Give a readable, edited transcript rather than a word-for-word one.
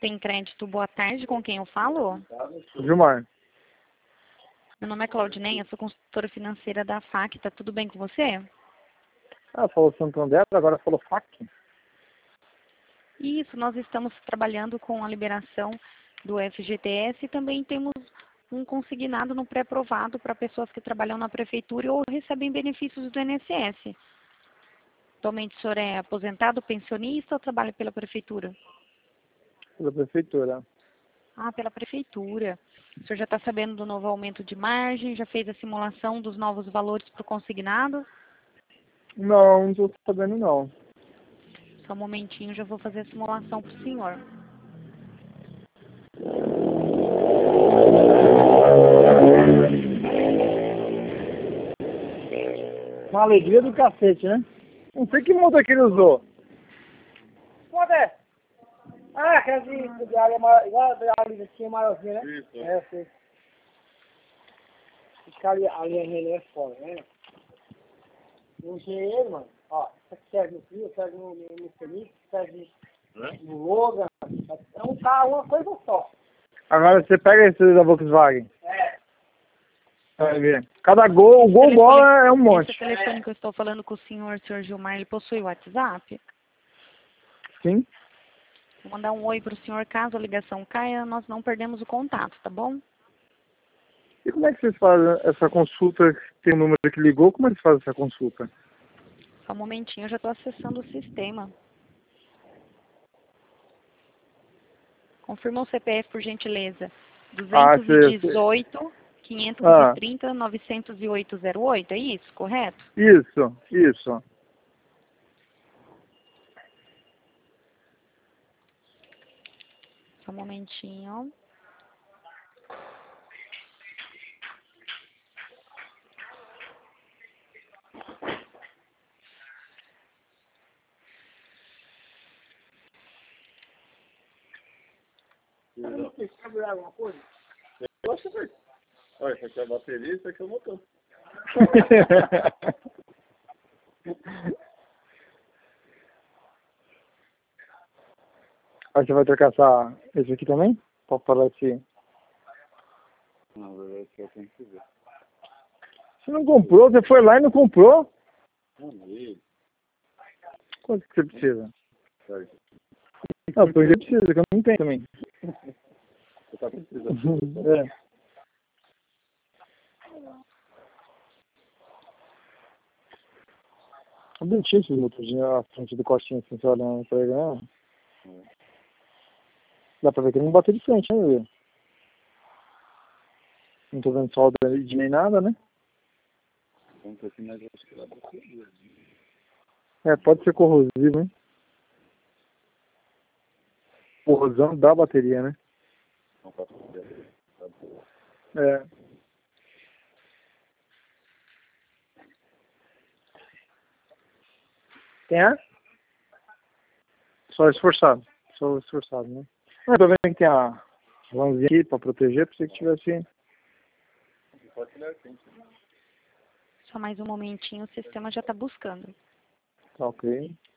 Tem crédito, boa tarde, com quem eu falo? Gilmar. Meu nome é Claudineia, sou consultora financeira da FAC, tá tudo bem com você? Ah, falou Santander, agora falou FAC. Isso, nós estamos trabalhando com a liberação do FGTS e também temos um consignado no pré-provado para pessoas que trabalham na prefeitura ou recebem benefícios do INSS. Atualmente o senhor é aposentado, pensionista ou trabalha pela prefeitura? Da prefeitura. Ah, pela prefeitura. O senhor já está sabendo do novo aumento de margem? Já fez a simulação dos novos valores para o consignado? Não estou sabendo não. Só um momentinho, já vou fazer a simulação para o senhor. Uma alegria do cacete, né? Não sei que moto que ele usou. Quanto é? Ah, aquela de área maior, igual a da área assim, maiorzinha, né? Isso. É, eu sei. Esse cara ali é foda, né? O engenheiro, mano, ó, isso aqui serve no Clio, serve no Felipe, serve no Logan. É um carro, uma coisa só. Agora você pega esse da Volkswagen. É. Vai ver. Cada gol, o gol bola é um monte. Esse telefone que eu estou falando com o senhor Gilmar, ele possui WhatsApp? Sim. Vou mandar um oi para o senhor, caso a ligação caia, nós não perdemos o contato, tá bom? E como é que vocês fazem essa consulta? Tem um número que ligou, como é que vocês fazem essa consulta? Só um momentinho, eu já estou acessando o sistema. Confirma o CPF, por gentileza. Ah, 218 530 90808, é isso, correto? Isso. Só um momentinho. Vocês sabem alguma coisa? Eu acho que foi. Olha, isso aqui é a bateria, isso aqui é o motor. Aí você vai trocar esse aqui também? Pra falar assim. Não, esse eu tenho que ver. Você não comprou? Você foi lá e não comprou? Não, vi. Quanto que você precisa? Sério. Não, porque precisa, que eu não tenho também. Você tá precisando. É. É bonitinho esses motorzinhos à frente do costinho, assim, você olhando pra ele, né? Dá pra ver que ele não bateu de frente, né, meu? Não tô vendo solda de nem nada, né? Vamos aqui, mas eu acho que ela bateu. É, pode ser corrosivo, hein? Corrosão da bateria, né? Não posso ver. Tá boa. É. Tem ar? Só esforçado, né? Não, tô vendo que tem a lãzinha aqui pra proteger, pensei que tivesse... Pode ser assim. Só mais um momentinho, o sistema já está buscando. Tá ok.